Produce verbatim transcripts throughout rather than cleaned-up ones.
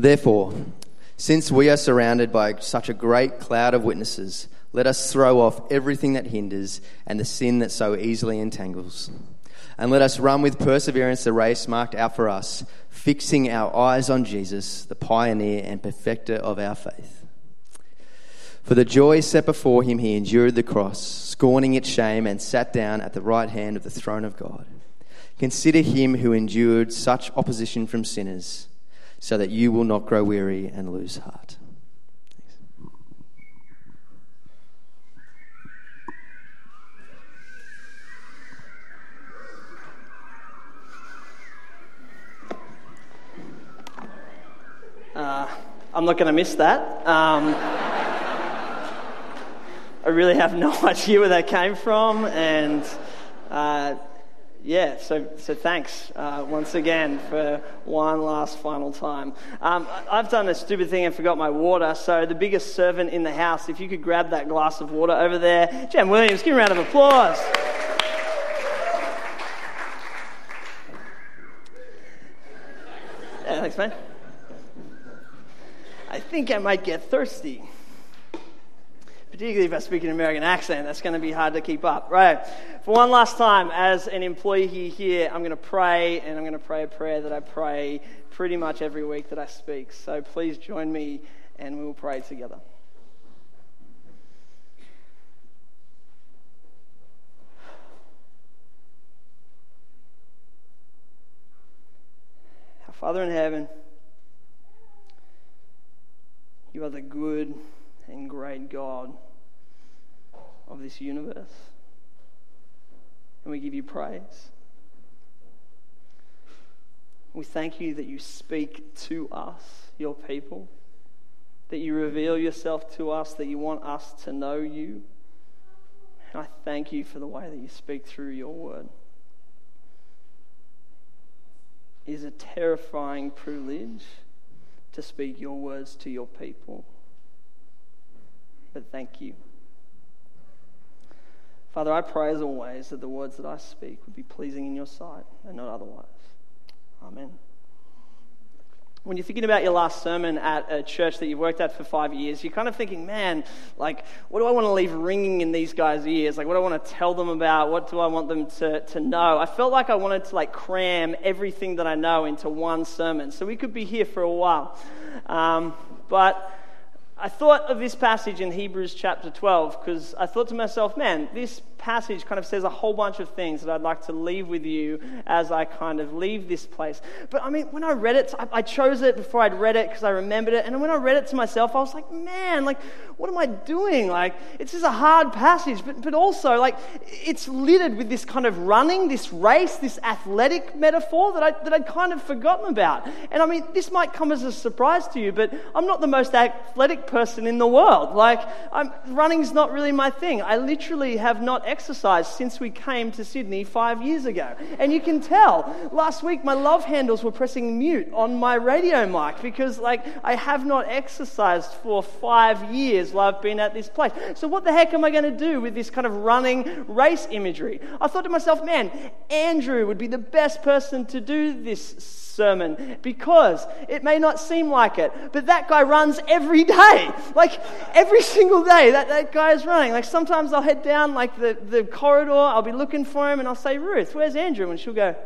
Therefore, since we are surrounded by such a great cloud of witnesses, let us throw off everything that hinders and the sin that so easily entangles. And let us run with perseverance the race marked out for us, fixing our eyes on Jesus, the pioneer and perfecter of our faith. For the joy set before him, he endured the cross, scorning its shame, and sat down at the right hand of the throne of God. Consider him who endured such opposition from sinners, so that you will not grow weary and lose heart. Uh, I'm not going to miss that. Um, I really have no idea where that came from, and uh, yeah, so so thanks uh, once again for one last final time. Um, I've done a stupid thing and forgot my water, so the biggest servant in the house, if you could grab that glass of water over there, Jen Williams, give him a round of applause. Yeah, thanks, mate. I think I might get thirsty. Particularly if I speak an American accent, that's going to be hard to keep up. Right. For one last time, as an employee here, I'm going to pray, and I'm going to pray a prayer that I pray pretty much every week that I speak. So please join me, and we will pray together. Our Father in heaven, you are the good and great God of this universe, and we give you praise. We thank you that you speak to us, your people, that you reveal yourself to us, that you want us to know you. And I thank you for the way that you speak through your word. It is a terrifying privilege to speak your words to your people. But thank you. Father, I pray as always that the words that I speak would be pleasing in your sight and not otherwise. Amen. When you're thinking about your last sermon at a church that you've worked at for five years, you're kind of thinking, man, like, what do I want to leave ringing in these guys' ears? Like, what do I want to tell them about? What do I want them to, to know? I felt like I wanted to, like, cram everything that I know into one sermon. So we could be here for a while. Um, but I thought of this passage in Hebrews chapter twelve, because I thought to myself, man, this passage kind of says a whole bunch of things that I'd like to leave with you as I kind of leave this place. But I mean, when I read it, I, I chose it before I'd read it because I remembered it. And when I read it to myself, I was like, man, like, what am I doing? Like, it's just a hard passage, but, but also, like, it's littered with this kind of running, this race, this athletic metaphor that, I, that I'd kind of forgotten about. And I mean, this might come as a surprise to you, but I'm not the most athletic person in the world. Like, I'm, running's not really my thing. I literally have not exercised since we came to Sydney five years ago. And you can tell, last week my love handles were pressing mute on my radio mic because, like, I have not exercised for five years while I've been at this place. So what the heck am I going to do with this kind of running race imagery? I thought to myself, man, Andrew would be the best person to do this sermon because it may not seem like it, but that guy runs every day. Like, every single day that, that guy is running. Like, sometimes I'll head down like the, the corridor, I'll be looking for him, and I'll say, Ruth, where's Andrew? And she'll go,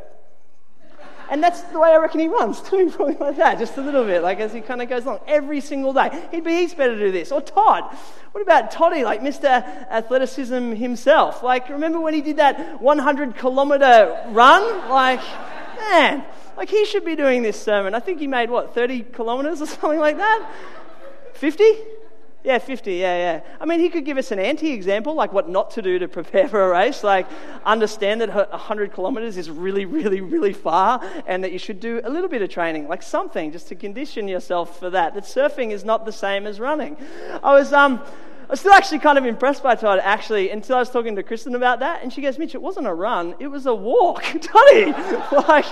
and that's the way I reckon he runs too, probably like that, just a little bit, like as he kind of goes along, every single day. He'd be heaps better to do this. Or Todd. What about Toddy, like Mister Athleticism himself? Like, remember when he did that one hundred kilometre run? Like, man, like he should be doing this sermon. I think he made, what, thirty kilometres or something like that? fifty? Yeah, fifty, yeah, yeah. I mean, he could give us an anti-example, like what not to do to prepare for a race. Like, understand that one hundred kilometres is really, really, really far and that you should do a little bit of training, like something, just to condition yourself for that. That surfing is not the same as running. I was um, I was still actually kind of impressed by Todd, actually, until I was talking to Kristen about that, and she goes, Mitch, it wasn't a run, it was a walk. Toddy! Like...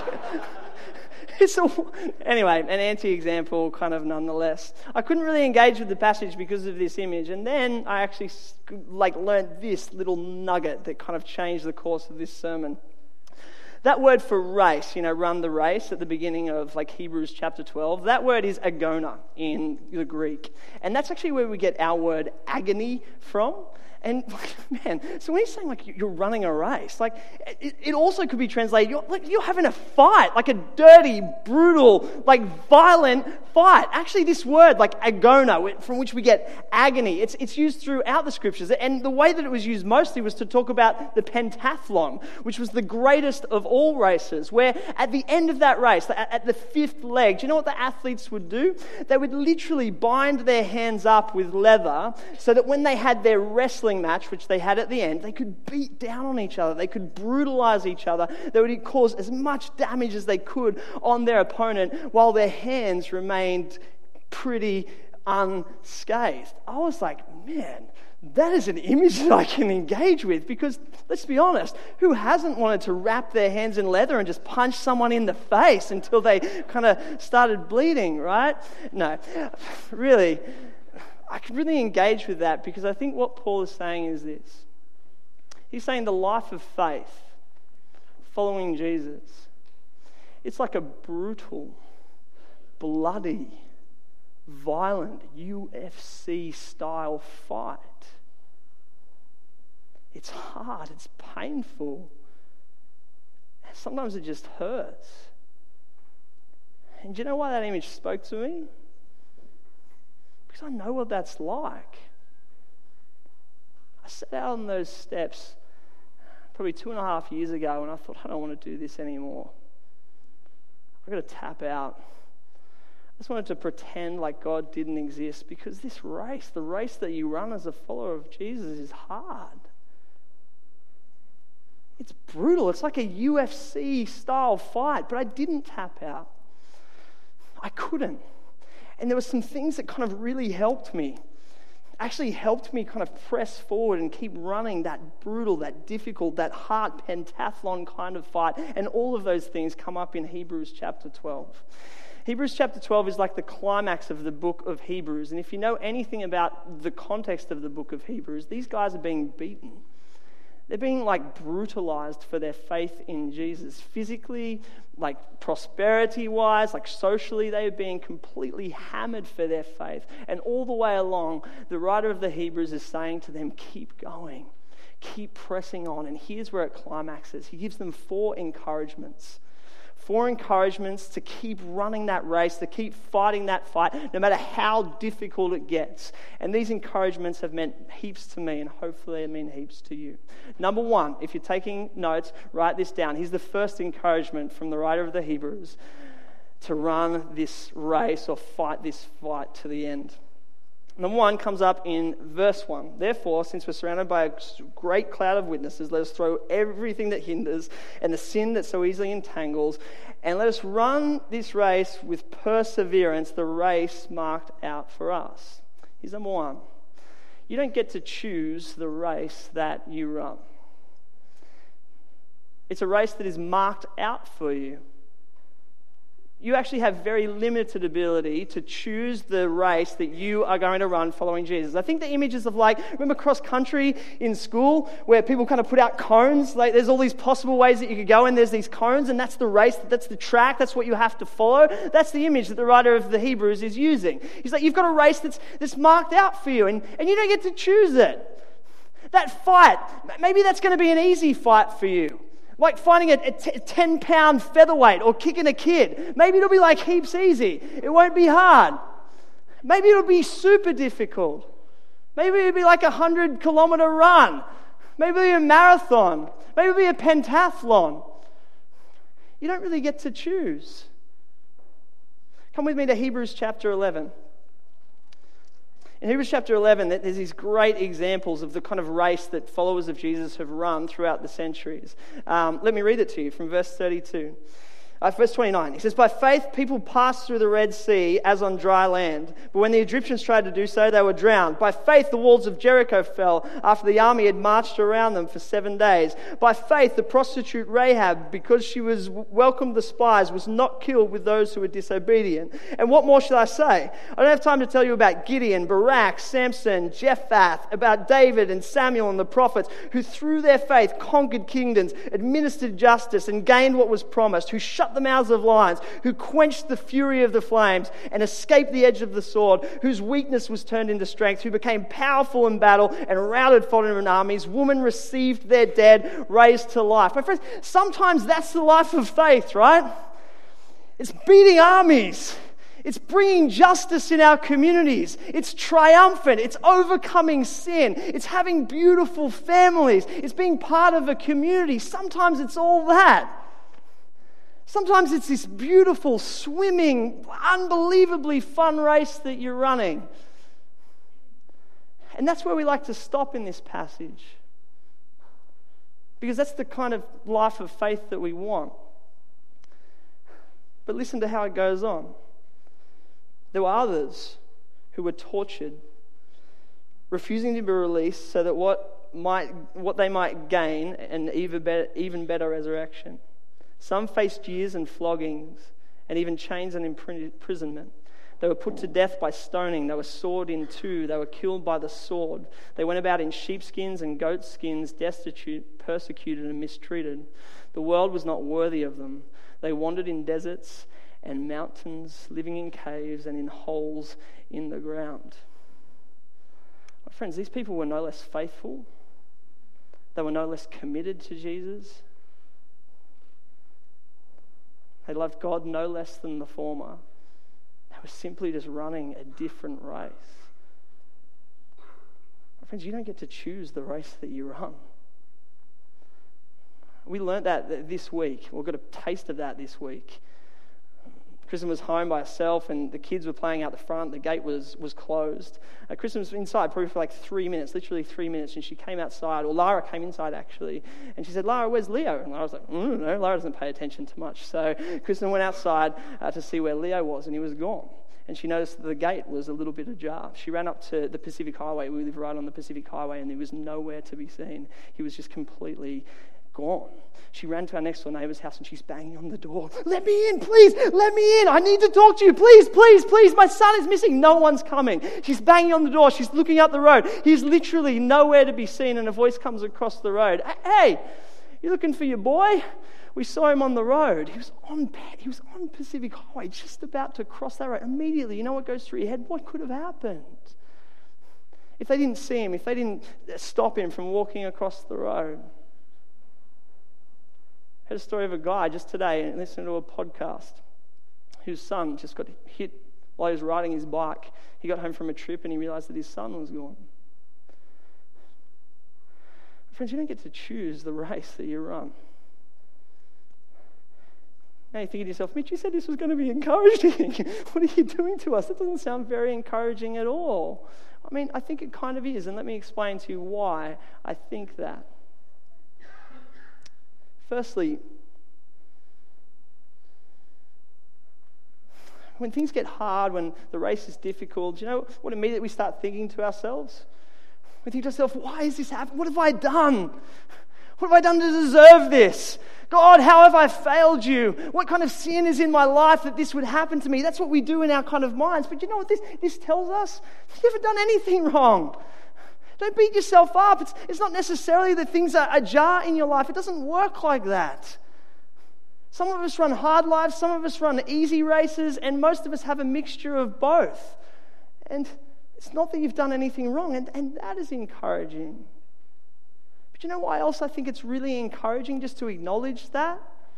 It's a, anyway, an anti-example kind of nonetheless. I couldn't really engage with the passage because of this image, and then I actually like learned this little nugget that kind of changed the course of this sermon. That word for race, you know, run the race at the beginning of like Hebrews chapter twelve, that word is agona in the Greek. And that's actually where we get our word agony from. And man, so when he's saying like you're running a race, like it, it also could be translated, you're, like you're having a fight, like a dirty, brutal, like violent fight. Actually, this word, like agona, from which we get agony, it's it's used throughout the scriptures. And the way that it was used mostly was to talk about the pentathlon, which was the greatest of all races, where at the end of that race, at, at the fifth leg, do you know what the athletes would do? They would literally bind their hands up with leather so that when they had their wrestling match, which they had at the end, they could beat down on each other, they could brutalize each other, they would cause as much damage as they could on their opponent while their hands remained pretty unscathed. I was like, man, that is an image that I can engage with, because let's be honest, who hasn't wanted to wrap their hands in leather and just punch someone in the face until they kind of started bleeding, right? No, really, I can really engage with that, because I think what Paul is saying is this. He's saying the life of faith, following Jesus, it's like a brutal, bloody, violent U F C style fight. It's hard, it's painful. Sometimes it just hurts. And do you know why that image spoke to me? Because I know what that's like. I set out on those steps probably two and a half years ago, and I thought, I don't want to do this anymore. I've got to tap out. I just wanted to pretend like God didn't exist, because this race, the race that you run as a follower of Jesus, is hard. It's brutal. It's like a U F C style fight, but I didn't tap out. I couldn't. And there were some things that kind of really helped me. Actually helped me kind of press forward and keep running that brutal, that difficult, that hard pentathlon kind of fight. And all of those things come up in Hebrews chapter twelve. Hebrews chapter twelve is like the climax of the book of Hebrews. And if you know anything about the context of the book of Hebrews, these guys are being beaten. They're being like brutalized for their faith in Jesus. Physically, like prosperity-wise, like socially, they are being completely hammered for their faith. And all the way along, the writer of the Hebrews is saying to them, keep going, keep pressing on. And here's where it climaxes. He gives them four encouragements. Four encouragements to keep running that race, to keep fighting that fight, no matter how difficult it gets. And these encouragements have meant heaps to me, and hopefully they mean heaps to you. Number one, if you're taking notes, write this down. Here's the first encouragement from the writer of the Hebrews: to run this race or fight this fight to the end. Number one comes up in verse one. Therefore, since we're surrounded by a great cloud of witnesses, let us throw everything that hinders and the sin that so easily entangles, and let us run this race with perseverance, the race marked out for us. Here's number one. You don't get to choose the race that you run. It's a race that is marked out for you. You actually have very limited ability to choose the race that you are going to run following Jesus. I think the images of, like, remember cross country in school where people kind of put out cones? Like, there's all these possible ways that you could go, and there's these cones, and that's the race, that's the track, that's what you have to follow. That's the image that the writer of the Hebrews is using. He's like, you've got a race that's that's marked out for you, and, and you don't get to choose it. That fight, maybe that's going to be an easy fight for you. Like finding a ten-pound featherweight or kicking a kid. Maybe it'll be like heaps easy. It won't be hard. Maybe it'll be super difficult. Maybe it'll be like a hundred-kilometer run. Maybe it'll be a marathon. Maybe it'll be a pentathlon. You don't really get to choose. Come with me to Hebrews chapter eleven. In Hebrews chapter eleven, there's these great examples of the kind of race that followers of Jesus have run throughout the centuries. Um, let me read it to you from verse thirty-two. Uh, verse twenty-nine, he says, by faith people passed through the Red Sea as on dry land. But when the Egyptians tried to do so, they were drowned. By faith the walls of Jericho fell after the army had marched around them for seven days. By faith the prostitute Rahab, because she was welcomed the spies, was not killed with those who were disobedient. And what more shall I say? I don't have time to tell you about Gideon, Barak, Samson, Jephthah, about David and Samuel and the prophets, who through their faith conquered kingdoms, administered justice, and gained what was promised, who shut the mouths of lions, who quenched the fury of the flames, and escaped the edge of the sword, whose weakness was turned into strength, who became powerful in battle and routed foreign armies. Women received their dead raised to life. My friends, sometimes that's the life of faith, right? It's beating armies. It's bringing justice in our communities. It's triumphant. It's overcoming sin. It's having beautiful families. It's being part of a community. Sometimes it's all that. Sometimes it's this beautiful, swimming, unbelievably fun race that you're running. And that's where we like to stop in this passage. Because that's the kind of life of faith that we want. But listen to how it goes on. There were others who were tortured, refusing to be released so that what might what they might gain an even better, even better resurrection. Some faced jeers and floggings, and even chains and imprisonment. They were put to death by stoning. They were sawed in two. They were killed by the sword. They went about in sheepskins and goatskins, destitute, persecuted, and mistreated. The world was not worthy of them. They wandered in deserts and mountains, living in caves and in holes in the ground. My friends, these people were no less faithful. They were no less committed to Jesus. They loved God no less than the former. They were simply just running a different race. My friends, you don't get to choose the race that you run. We learnt that this week. We got a taste of that this week. Kristen was home by herself and the kids were playing out the front. The gate was was closed. Uh, Kristen was inside probably for like three minutes, literally three minutes, and she came outside, or Lara came inside actually, and she said, Lara, where's Leo? And Lara was like, mm, no, Lara doesn't pay attention to much. So Kristen went outside uh, to see where Leo was, and he was gone. And she noticed that the gate was a little bit ajar. She ran up to the Pacific Highway. We live right on the Pacific Highway, and he was nowhere to be seen. He was just completely gone. She ran to our next door neighbour's house and she's banging on the door. Let me in, please, let me in. I need to talk to you, please, please, please. My son is missing. No one's coming. She's banging on the door. She's looking up the road. He's literally nowhere to be seen, and a voice comes across the road. Hey, you looking for your boy? We saw him on the road. He was on he was on Pacific Highway, just about to cross that road. Immediately, you know what goes through your head? What could have happened? If they didn't see him, if they didn't stop him from walking across the road. I heard a story of a guy just today listening to a podcast whose son just got hit while he was riding his bike. He got home from a trip and he realised that his son was gone. Friends, you don't get to choose the race that you run. Now you're thinking to yourself, Mitch, you said this was going to be encouraging. What are you doing to us? That doesn't sound very encouraging at all. I mean, I think it kind of is, and let me explain to you why I think that. Firstly, when things get hard, when the race is difficult, do you know what immediately we start thinking to ourselves? We think to ourselves, why is this happening? What have I done? What have I done to deserve this? God, how have I failed you? What kind of sin is in my life that this would happen to me? That's what we do in our kind of minds. But you know what this, this tells us? You've never done anything wrong. Don't beat yourself up. It's, it's not necessarily that things are ajar in your life. It doesn't work like that. Some of us run hard lives, some of us run easy races, and most of us have a mixture of both. And it's not that you've done anything wrong, and, and that is encouraging. But you know why else I think it's really encouraging just to acknowledge that?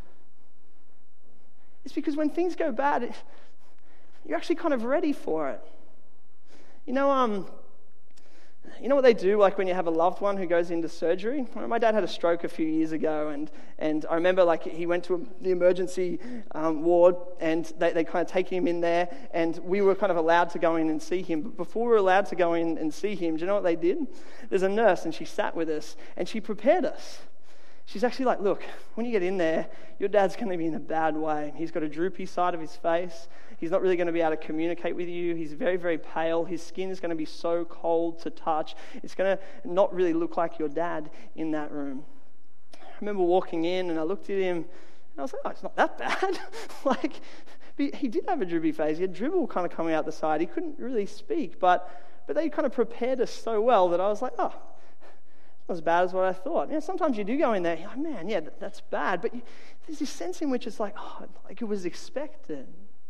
It's because when things go bad, it, you're actually kind of ready for it. You know, um... You know what they do, like when you have a loved one who goes into surgery? My dad had a stroke a few years ago, and, and I remember like he went to the emergency um, ward, and they, they kind of take him in there, and we were kind of allowed to go in and see him. But before we were allowed to go in and see him, do you know what they did? There's a nurse, and she sat with us, and she prepared us. she's actually like, look, when you get in there, your dad's going to be in a bad way. He's got a droopy side of his face. He's not really going to be able to communicate with you. He's very, very pale. His skin is going to be so cold to touch. It's going to not really look like your dad in that room. I remember walking in and I looked at him and I was like, oh, it's not that bad. Like, he did have a droopy face. He had dribble kind of coming out the side. He couldn't really speak, but but they kind of prepared us so well that I was like, oh, not as bad as what I thought. You know, sometimes you do go in there, you're like, man, yeah, that, that's bad. But you, there's this sense in which it's like, oh, like it was expected.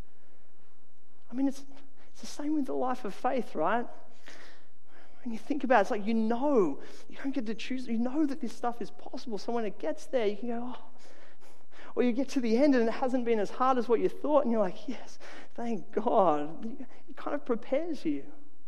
I mean, it's it's the same with the life of faith, right? When you think about it, it's like you know, you don't get to choose. You know that this stuff is possible. So when it gets there, you can go, oh. Or you get to the end and it hasn't been as hard as what you thought, and you're like, yes, thank God. It kind of prepares you.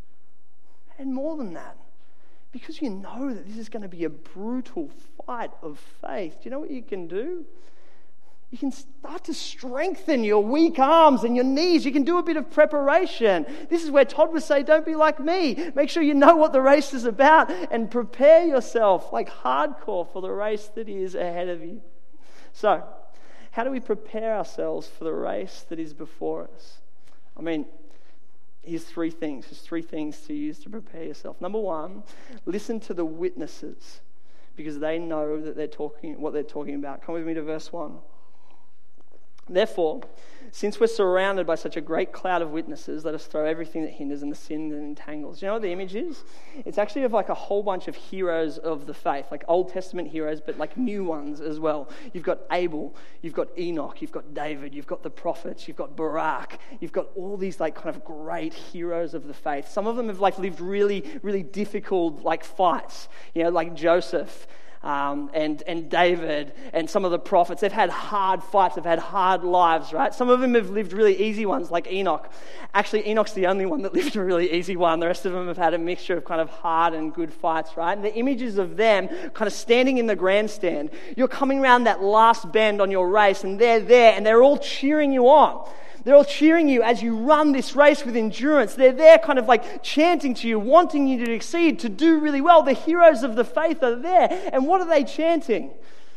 And more than that, because you know that this is going to be a brutal fight of faith, do you know what you can do? You can start to strengthen your weak arms and your knees. You can do a bit of preparation. This is where Todd would say, don't be like me. Make sure you know what the race is about and prepare yourself like hardcore for the race that is ahead of you. So, how do we prepare ourselves for the race that is before us? I mean, here's three things. There's three things to use to prepare yourself. Number one, listen to the witnesses because they know that they're talking what they're talking about. Come with me to verse one. Therefore, since we're surrounded by such a great cloud of witnesses, let us throw everything that hinders and the sin that entangles. Do you know what the image is? It's actually of like a whole bunch of heroes of the faith, like Old Testament heroes, but like new ones as well. You've got Abel, you've got Enoch, you've got David, you've got the prophets, you've got Barak, you've got all these like kind of great heroes of the faith. Some of them have like lived really, really difficult like fights, you know, like Joseph. Um, and and David and some of the prophets, they've had hard fights, they've had hard lives, right? Some of them have lived really easy ones, like Enoch. Actually, Enoch's the only one that lived a really easy one. The rest of them have had a mixture of kind of hard and good fights, right? And the images of them kind of standing in the grandstand. You're coming around that last bend on your race, and they're there, and they're all cheering you on. They're all cheering you as you run this race with endurance. They're there kind of like chanting to you, wanting you to succeed, to do really well. The heroes of the faith are there. And what are they chanting?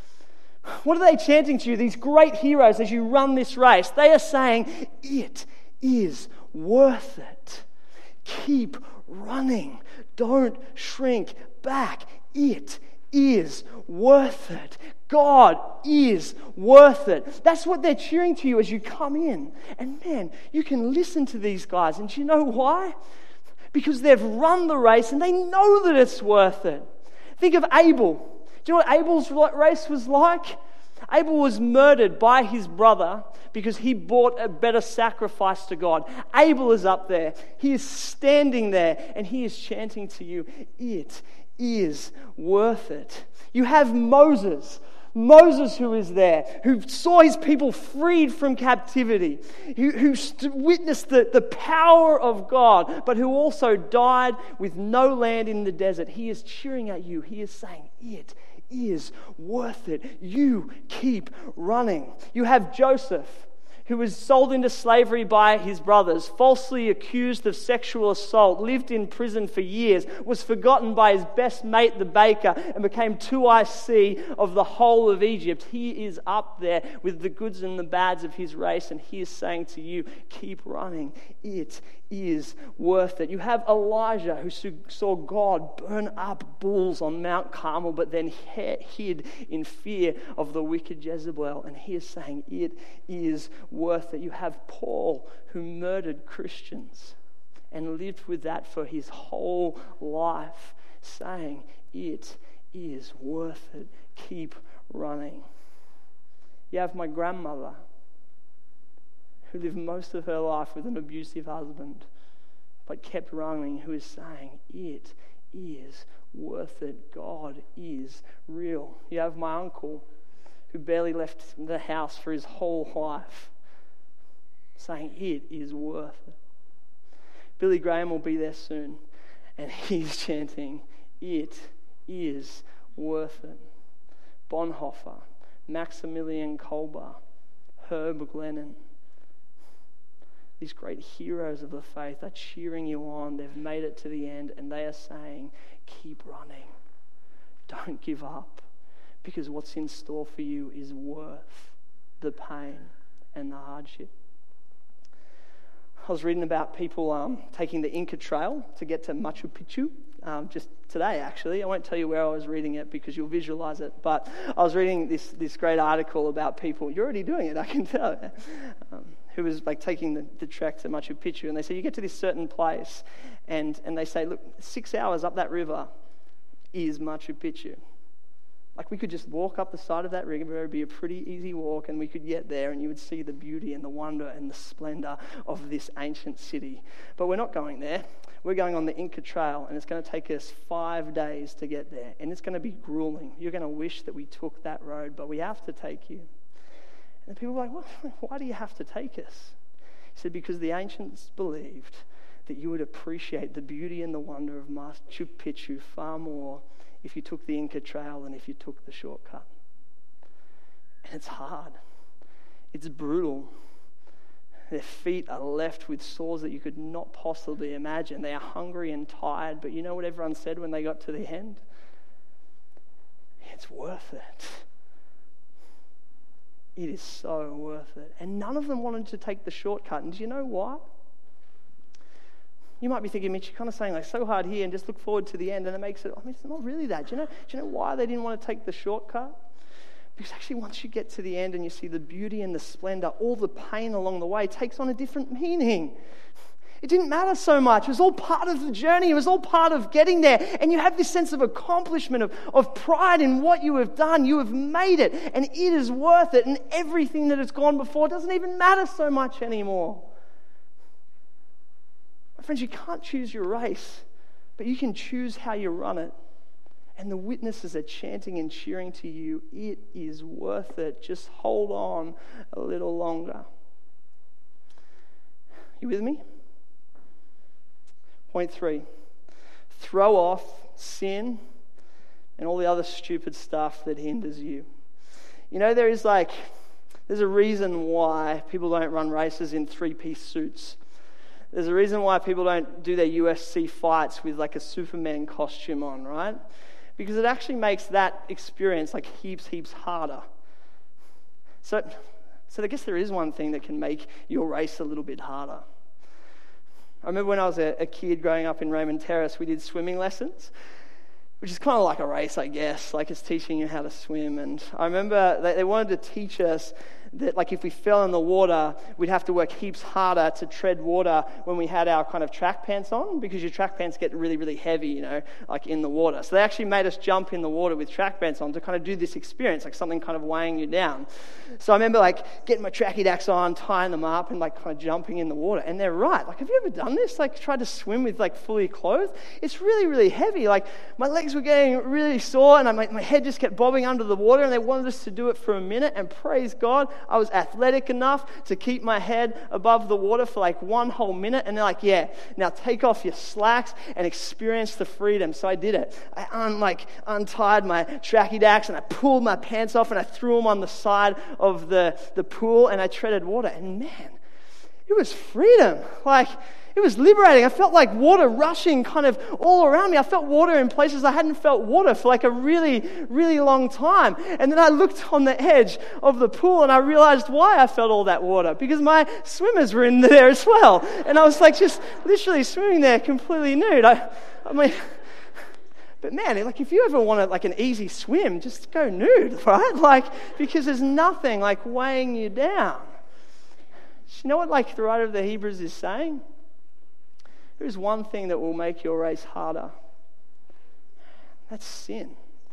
What are they chanting to you, these great heroes, as you run this race? They are saying, it is worth it. Keep running. Don't shrink back. It is worth it. God is worth it. That's what they're cheering to you as you come in. And man, you can listen to these guys. And do you know why? Because they've run the race and they know that it's worth it. Think of Abel. Do you know what Abel's race was like? Abel was murdered by his brother because he brought a better sacrifice to God. Abel is up there. He is standing there and he is chanting to you, it is worth it. You have Moses. Moses who is there, who saw his people freed from captivity, who, who st- witnessed the, the power of God, but who also died with no land in the desert. He is cheering at you. He is saying, it is worth it. You keep running. You have Joseph, who was sold into slavery by his brothers, falsely accused of sexual assault, lived in prison for years, was forgotten by his best mate, the baker, and became two I C of the whole of Egypt. He is up there with the goods and the bads of his race, and he is saying to you, keep running. It is worth it. You have Elijah, who saw God burn up bulls on Mount Carmel, but then hid in fear of the wicked Jezebel, and he is saying, it is worth it. You have Paul, who murdered Christians and lived with that for his whole life, saying, it is worth it. Keep running. You have my grandmother, who lived most of her life with an abusive husband, but kept running, who is saying, it is worth it. God is real. You have my uncle, who barely left the house for his whole life, saying, it is worth it. Billy Graham will be there soon, and he's chanting, it is worth it. Bonhoeffer, Maximilian Kolbe, Herb Glennon, these great heroes of the faith are cheering you on. They've made it to the end, and they are saying, keep running. Don't give up. because what's in store for you is worth the pain and the hardship. I was reading about people um, taking the Inca Trail to get to Machu Picchu um, just today, actually. I won't tell you where I was reading it because you'll visualize it, but I was reading this this great article about people. You're already doing it, I can tell. Um, who was like taking the, the trek to Machu Picchu, and they said, you get to this certain place, and, and they say, look, six hours up that river is Machu Picchu. Like we could just walk up the side of that river, it would be a pretty easy walk, and we could get there and you would see the beauty and the wonder and the splendor of this ancient city. But we're not going there. We're going on the Inca Trail, and it's going to take us five days to get there, and it's going to be grueling. You're going to wish that we took that road, but we have to take you. And people were like, well, why do you have to take us? He said, because the ancients believed that you would appreciate the beauty and the wonder of Machu Picchu far more if you took the Inca Trail than if you took the shortcut. And it's hard. It's brutal. Their feet are left with sores that you could not possibly imagine. They are hungry and tired, but you know what everyone said when they got to the end? It's worth it. It is so worth it. And none of them wanted to take the shortcut. And do you know why? You might be thinking, Mitch, you're kind of saying like so hard here and just look forward to the end, and it makes it, I mean, it's not really that. Do you know, do you know why they didn't want to take the shortcut? Because actually once you get to the end and you see the beauty and the splendor, all the pain along the way takes on a different meaning. It didn't matter so much. It was all part of the journey. It was all part of getting there. And you have this sense of accomplishment, of, of pride in what you have done. You have made it, and it is worth it. And everything that has gone before doesn't even matter so much anymore. My friends, you can't choose your race, but you can choose how you run it. And the witnesses are chanting and cheering to you, it is worth it. Just hold on a little longer. You with me? Point three, throw off sin and all the other stupid stuff that hinders you. You know, there is like, there's a reason why people don't run races in three-piece suits. There's a reason why people don't do their U F C fights with like a Superman costume on, right? Because it actually makes that experience like heaps, heaps harder. So, so I guess there is one thing that can make your race a little bit harder. I remember when I was a, a kid growing up in Raymond Terrace, we did swimming lessons, which is kind of like a race, I guess. Like it's teaching you how to swim. And I remember they, they wanted to teach us that like if we fell in the water, we'd have to work heaps harder to tread water when we had our kind of track pants on, because your track pants get really, really heavy, you know, like in the water. So they actually made us jump in the water with track pants on to kind of do this experience, like something kind of weighing you down. So I remember like getting my tracky dacks on, tying them up, and like kind of jumping in the water. And they're right. Like, have you ever done this? Like tried to swim with like fully clothed? It's really, really heavy. Like my legs were getting really sore, and I, my, my head just kept bobbing under the water, and they wanted us to do it for a minute. And praise God, I was athletic enough to keep my head above the water for like one whole minute. And they're like, yeah, now take off your slacks and experience the freedom. So I did it. I un, like untied my tracky dacks, and I pulled my pants off, and I threw them on the side of the, the pool, and I treaded water. And man, it was freedom. Like, it was liberating. I felt like water rushing kind of all around me. I felt water in places I hadn't felt water for like a really, really long time. And then I looked on the edge of the pool, and I realized why I felt all that water. Because my swimmers were in there as well. And I was like just literally swimming there completely nude. I, I mean... But man, like if you ever want like an easy swim, just go nude, right? Like, because there's nothing like weighing you down. You know what like the writer of the Hebrews is saying? There is one thing that will make your race harder. That's sin.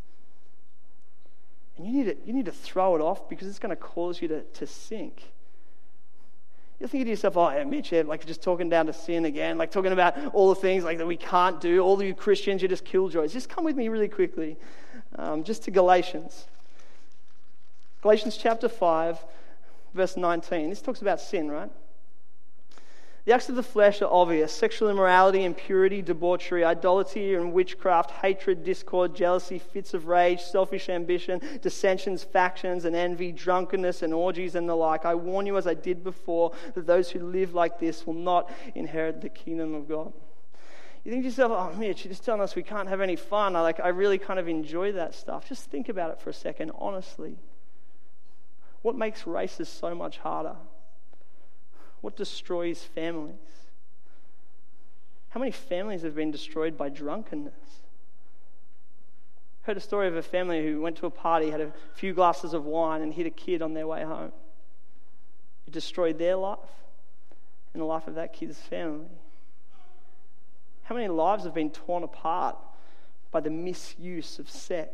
And you need to, you need to throw it off, because it's going to cause you to, to sink. You're thinking to yourself, oh, yeah, Mitch, yeah, like just talking down to sin again, like talking about all the things like that we can't do. All of you Christians, you're just killjoys. Just come with me really quickly, um, just to Galatians. Galatians chapter five, verse nineteen. This talks about sin, right? The acts of the flesh are obvious: sexual immorality, impurity, debauchery, idolatry and witchcraft, hatred, discord, jealousy, fits of rage, selfish ambition, dissensions, factions and envy, drunkenness and orgies and the like. I warn you, as I did before, that those who live like this will not inherit the kingdom of God. You think to yourself, oh, Mitch, you're just telling us we can't have any fun. I, like, I really kind of enjoy that stuff. Just think about it for a second, honestly. What makes races so much harder? What destroys families? How many families have been destroyed by drunkenness? I heard a story of a family who went to a party, had a few glasses of wine, and hit a kid on their way home. It destroyed their life and the life of that kid's family. How many lives have been torn apart by the misuse of sex?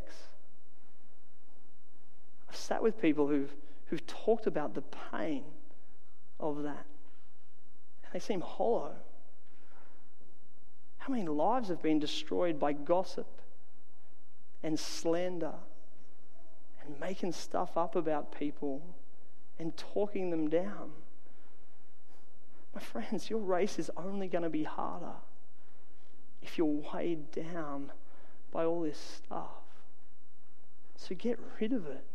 I've sat with people who've, who've talked about the pain of that. They seem hollow. How many lives have been destroyed by gossip and slander and making stuff up about people and talking them down? My friends, your race is only going to be harder if you're weighed down by all this stuff. So get rid of it.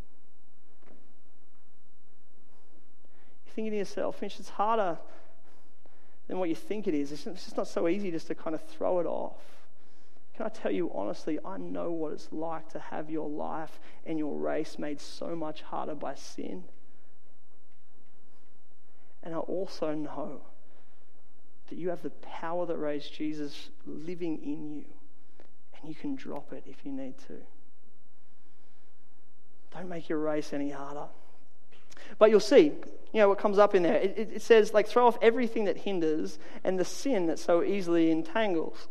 You're thinking to yourself, Mitch, it's harder than what you think it is. It's just not so easy just to kind of throw it off. Can I tell you honestly, I know what it's like to have your life and your race made so much harder by sin. And I also know that you have the power that raised Jesus living in you, and you can drop it if you need to. Don't make your race any harder. But you'll see, you know, what comes up in there. It, it, it says, like, throw off everything that hinders and the sin that so easily entangles.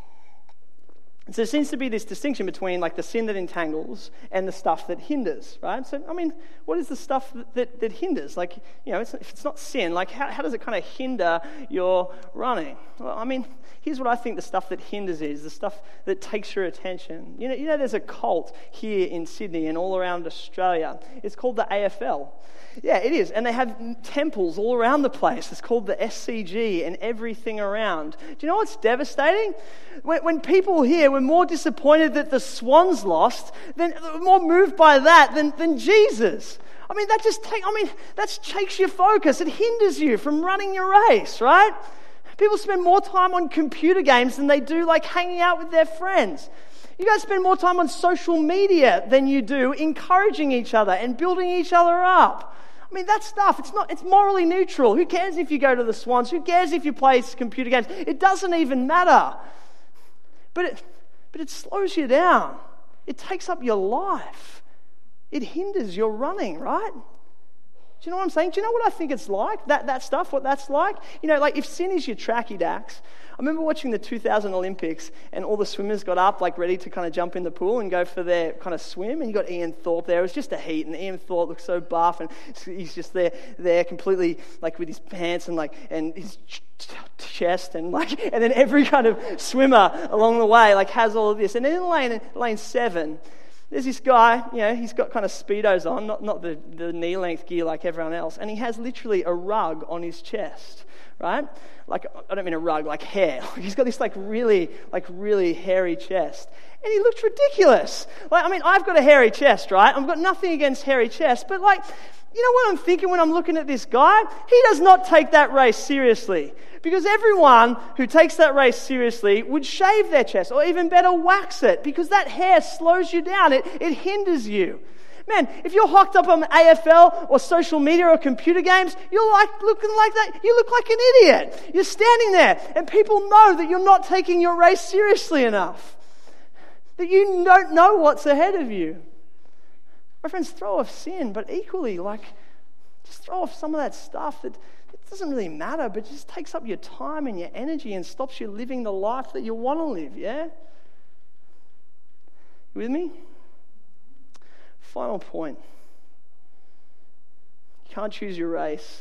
And so there seems to be this distinction between, like, the sin that entangles and the stuff that hinders, right? So, I mean, what is the stuff that, that, that hinders? Like, you know, it's, if it's not sin, like, how, how does it kind of hinder your running? Well, I mean, here's what I think the stuff that hinders is, the stuff that takes your attention. You know, you know, there's a cult here in Sydney and all around Australia. It's called the A F L. Yeah, it is. And they have temples all around the place. It's called the S C G and everything around. Do you know what's devastating? When, when people here were more disappointed that the Swans lost, than more moved by that than, than Jesus. I mean, that just take, I mean, that takes your focus. It hinders you from running your race, right? People spend more time on computer games than they do like hanging out with their friends. You guys spend more time on social media than you do encouraging each other and building each other up. I mean, that stuff, it's not, it's morally neutral. Who cares if you go to the Swans? Who cares if you play computer games? It doesn't even matter. But it, but it slows you down. It takes up your life. It hinders your running, right? Do you know what I'm saying? Do you know what I think it's like? That that stuff, what that's like? You know, like if sin is your tracky dax. I remember watching the two thousand Olympics and all the swimmers got up like ready to kind of jump in the pool and go for their kind of swim, and you got Ian Thorpe there. It was just a heat, and Ian Thorpe looked so buff, and he's just there, there completely like with his pants and like and his ch- chest and like, and then every kind of swimmer along the way like has all of this, and then in lane lane seven. There's this guy, you know, he's got kind of Speedos on, not, not the, the knee-length gear like everyone else, and he has literally a rug on his chest, right? Like, I don't mean a rug, like hair. He's got this like really, like really hairy chest, and he looks ridiculous. Like, I mean, I've got a hairy chest, right? I've got nothing against hairy chests, but like, you know what I'm thinking when I'm looking at this guy? He does not take that race seriously. Because everyone who takes that race seriously would shave their chest, or even better, wax it, because that hair slows you down. It, it hinders you. Man, if you're hooked up on A F L or social media or computer games, you're like looking like that. You look like an idiot. You're standing there, and people know that you're not taking your race seriously enough. That you don't know what's ahead of you. My friends, throw off sin, but equally, like, just throw off some of that stuff that it doesn't really matter, but just takes up your time and your energy and stops you living the life that you want to live, yeah? You with me? Final point. You can't choose your race.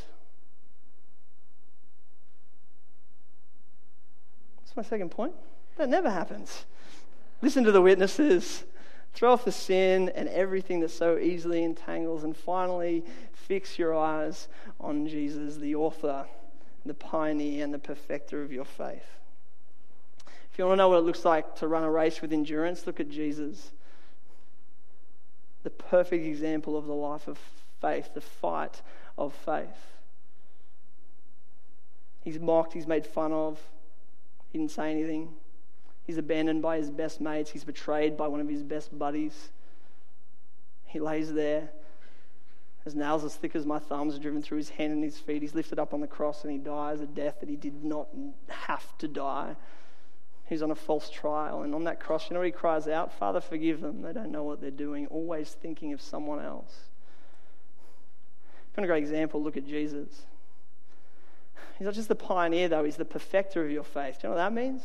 That's my second point. That never happens. Listen to the witnesses. Throw off the sin and everything that so easily entangles, and finally fix your eyes on Jesus, the author, the pioneer, and the perfecter of your faith. If you want to know what it looks like to run a race with endurance, look at Jesus, the perfect example of the life of faith, the fight of faith. He's mocked, he's made fun of, he didn't say anything. He's abandoned by his best mates. He's betrayed by one of his best buddies. He lays there as nails as thick as my thumbs are driven through his hand and his feet. He's lifted up on the cross and he dies a death that he did not have to die. He's on a false trial. And on that cross, you know what he cries out? Father, forgive them. They don't know what they're doing. Always thinking of someone else. If you want a great example, look at Jesus. He's not just the pioneer, though. He's the perfecter of your faith. Do you know what that means?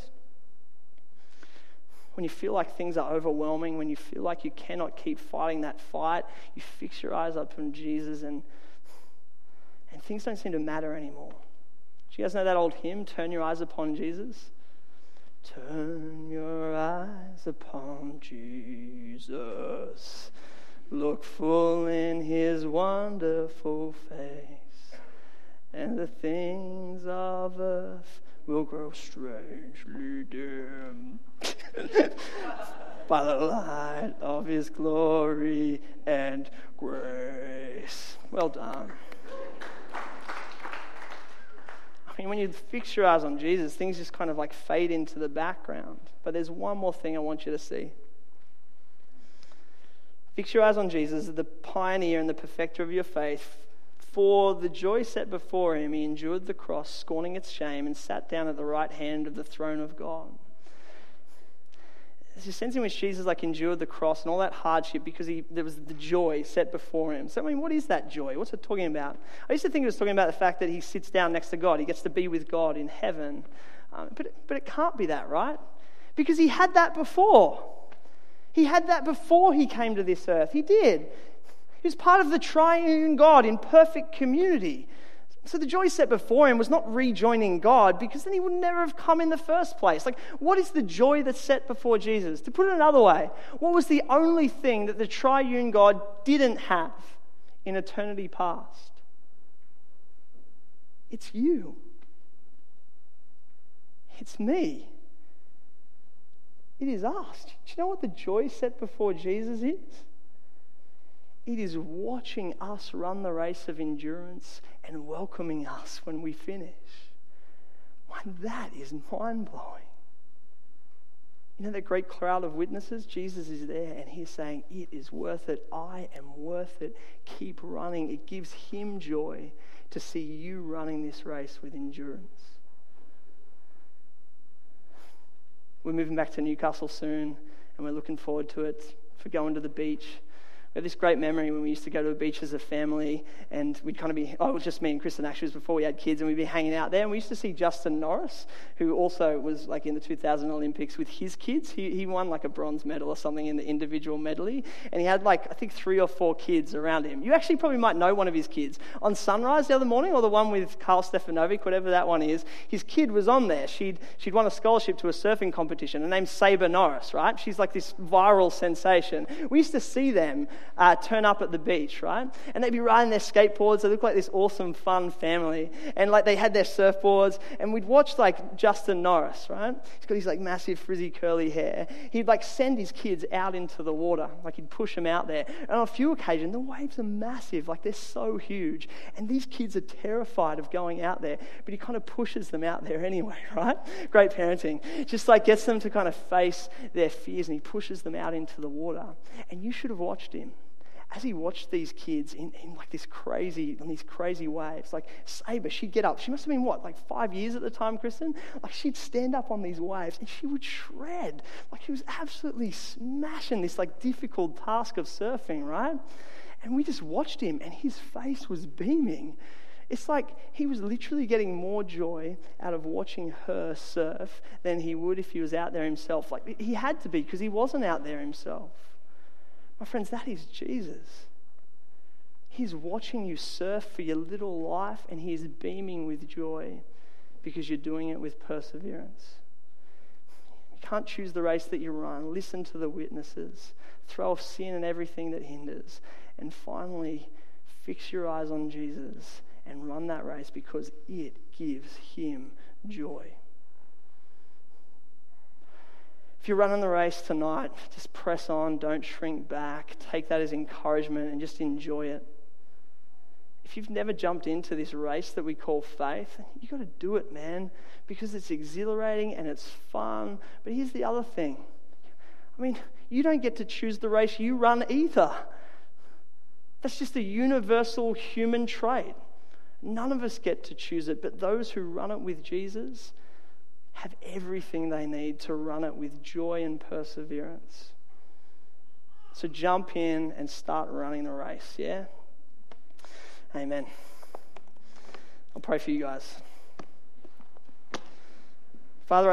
When you feel like things are overwhelming, when you feel like you cannot keep fighting that fight, you fix your eyes up on Jesus and, and things don't seem to matter anymore. Do you guys know that old hymn, Turn Your Eyes Upon Jesus? Turn your eyes upon Jesus. Look full in his wonderful face, and the things of earth will grow strangely dim by the light of his glory and grace. Well done. I mean, when you fix your eyes on Jesus, things just kind of like fade into the background. But there's one more thing I want you to see. Fix your eyes on Jesus, the pioneer and the perfecter of your faith. For the joy set before him, he endured the cross, scorning its shame, and sat down at the right hand of the throne of God. There's a sense in which Jesus like endured the cross and all that hardship because he there was the joy set before him. So I mean, what is that joy? What's it talking about? I used to think it was talking about the fact that he sits down next to God. He gets to be with God in heaven. Um, but, but it can't be that, right? Because he had that before. He had that before he came to this earth. He did. He was part of the triune God in perfect community. So the joy set before him was not rejoining God, because then he would never have come in the first place. Like, what is the joy that's set before Jesus? To put it another way, what was the only thing that the triune God didn't have in eternity past? It's you. It's me. It is us. Do you know what the joy set before Jesus is? It is watching us run the race of endurance and welcoming us when we finish. Man, that is mind-blowing. You know that great crowd of witnesses? Jesus is there and he's saying, it is worth it. I am worth it. Keep running. It gives him joy to see you running this race with endurance. We're moving back to Newcastle soon and we're looking forward to it, for going to the beach. We have this great memory when we used to go to a beach as a family, and we'd kind of be, oh, it was just me and Kristen actually, it was before we had kids, and we'd be hanging out there, and we used to see Justin Norris, who also was like in the two thousand Olympics with his kids. He he won like a bronze medal or something in the individual medley, and he had like, I think three or four kids around him. You actually probably might know one of his kids. On Sunrise the other morning, or the one with Carl Stefanovic, whatever that one is, his kid was on there. She'd, she'd won a scholarship to a surfing competition. Her name's Saber Norris, right? She's like this viral sensation. We used to see them Uh, turn up at the beach, right? And they'd be riding their skateboards. They looked like this awesome, fun family. And like they had their surfboards. And we'd watch like Justin Norris, right? He's got his like massive frizzy curly hair. He'd like send his kids out into the water. Like he'd push them out there. And on a few occasions, the waves are massive. Like they're so huge. And these kids are terrified of going out there. But he kind of pushes them out there anyway, right? Great parenting. Just like gets them to kind of face their fears. And he pushes them out into the water. And you should have watched him. As he watched these kids in, in like this crazy, on these crazy waves, like Saber, she'd get up. She must have been, what, like five years at the time, Kristen? Like she'd stand up on these waves and she would shred. Like she was absolutely smashing this like difficult task of surfing, right? And we just watched him and his face was beaming. It's like he was literally getting more joy out of watching her surf than he would if he was out there himself. Like he had to be, because he wasn't out there himself. My friends, that is Jesus. He's watching you surf for your little life and he is beaming with joy because you're doing it with perseverance. You can't choose the race that you run. Listen to the witnesses. Throw off sin and everything that hinders. And finally, fix your eyes on Jesus and run that race because it gives him joy. If you're running the race tonight, just press on, don't shrink back. Take that as encouragement and just enjoy it. If if you've never jumped into this race that we call faith, you've got to do it, man, because it's exhilarating and it's fun. But here's the other thing. I mean, you don't get to choose the race you run either. That's just a universal human trait. None of us get to choose it, but those who run it with Jesus have everything they need to run it with joy and perseverance. So jump in and start running the race, yeah? Amen. I'll pray for you guys. Father, I